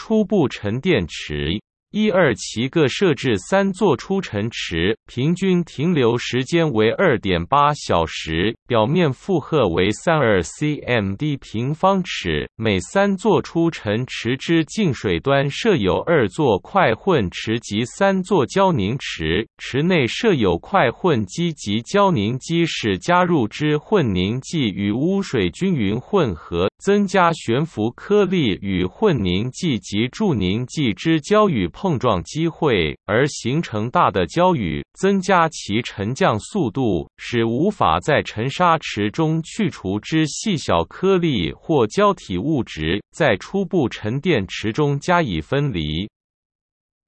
初步沉淀池。1、2其各设置3座出沉池，平均停留时间为 2.8 小时，表面负荷为32 cmd 平方尺。每3座出沉池之净水端设有2座快混池及3座胶凝池，池内设有快混机及胶凝机，使加入之混凝剂与污水均匀混合，增加悬浮颗粒与混凝剂及注凝剂之胶雨碰撞机会，而形成大的胶雨，增加其沉降速度，使无法在沉沙池中去除之细小颗粒或胶体物质在初步沉淀池中加以分离。